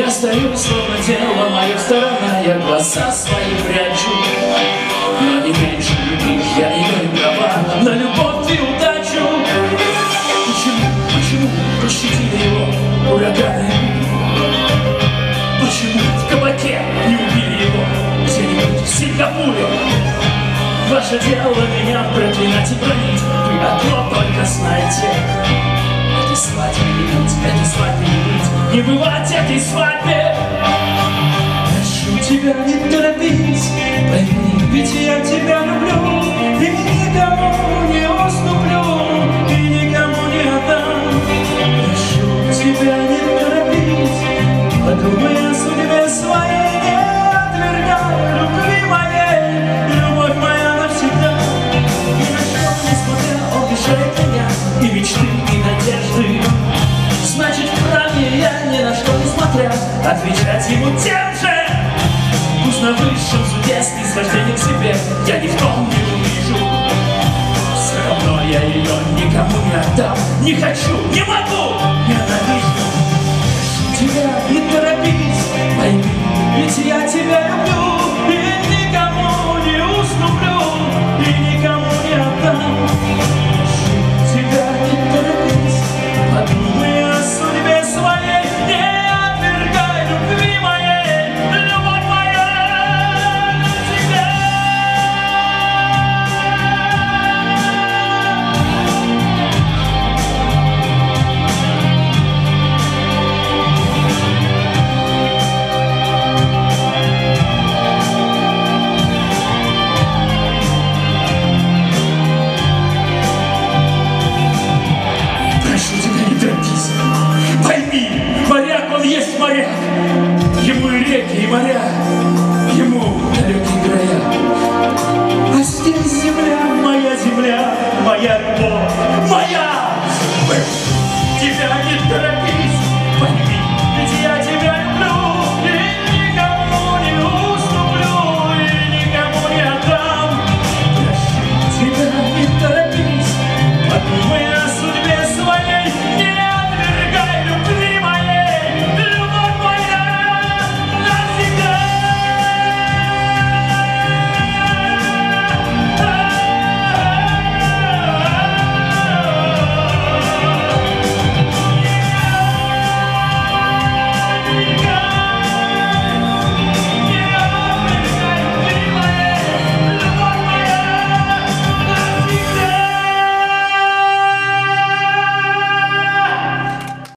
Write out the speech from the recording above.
Я стою, словно тело мое сторона, я глаза свои прячу. Но не меньше любви я имею права на любовь и удачу. Почему пощадили его ураганы? Почему в кабаке не убили его где-нибудь в Сингапуре? Ваше дело меня проклинать и бронить, вы одно только знаете: этой свадьбе не быть, этой свадьбе не быть, не бывать этой свадьбе. Прошу тебя, не торопись, пойми, ведь я тебя люблю, и никому не уступлю, и никому не отдам. Прошу тебя, не торопись, подумай о судьбе своей, не отвергай любви моей, любовь моя навсегда. Ни на что несмотря, он лишает меня и мечты, и надежды. Значит, вправе я ни на что несмотря отвечать ему тем же. Пусть на высшем суде снисхождение к себе я ни в том не увижу. Все равно я ее никому не отдам, не хочу, не могу, ненавижу. Прошу тебя, не торопись, пойми, ведь я тебя люблю, и никому не уступлю, и никому не отдам. Прошу тебя, не торопись, подумай о судьбе своей, не отвергай любви моей, любовь моя навсегда. Прошу тебя, не торопись, пойми, моряк, он есть моряк, ему и реки, и моря, ему далекий край.